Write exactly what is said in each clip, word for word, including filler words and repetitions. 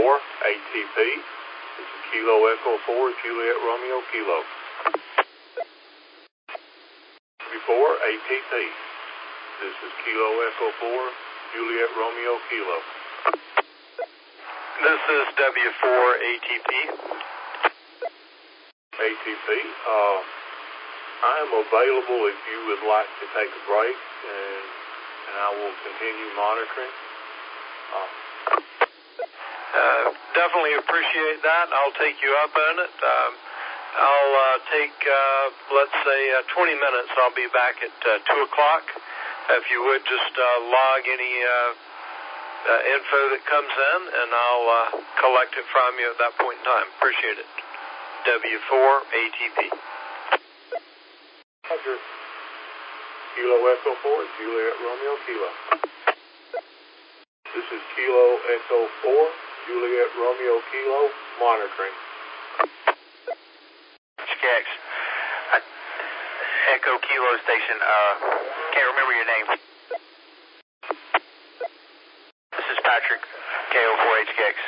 four, A T P. This is Kilo Echo four, Juliet Romeo Kilo. W four, A T P. This is Kilo Echo four, Juliet Romeo Kilo. This is W four, A T P. A T P, uh, I am available if you would like to take a break, and, and I will continue monitoring. Uh, uh, definitely appreciate that. I'll take you up on it. Um, I'll uh, take, uh, let's say, uh, twenty minutes. I'll be back at uh, two o'clock. If you would just uh, log any uh, uh, info that comes in, and I'll uh, collect it from you at that point in time. Appreciate it. W four, A T P. Roger. Kilo Echo four, Juliet Romeo Kilo. This is Kilo Echo four, Juliet Romeo Kilo, monitoring. Skaggs. Uh, Echo Kilo Station, uh, can't remember your name. This is Patrick, K O four H Skaggs.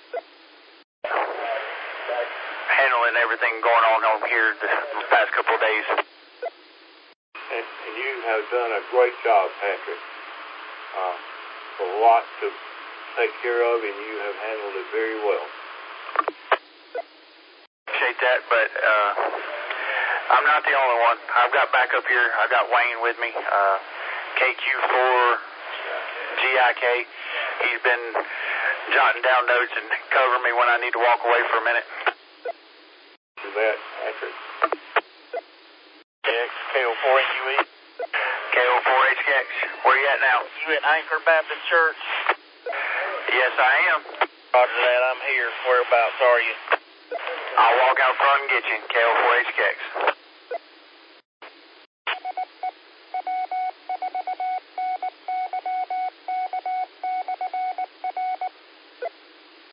Handling everything going on over here the past couple of days. And, and you have done a great job, Patrick. Uh, a lot to take care of, and you have handled it very well. Appreciate that, but uh, I'm not the only one. I've got backup here. I've got Wayne with me, uh, K Q four G I K. He's been jotting down notes and covering me when I need to walk away for a minute. Do that, Patrick. K O four N U E. K O four H K X. Where you at now? You at Anchor Baptist Church? Yes, I am. Roger that. I'm here. Whereabouts are you? I'll walk out front and get you. K O four H K X.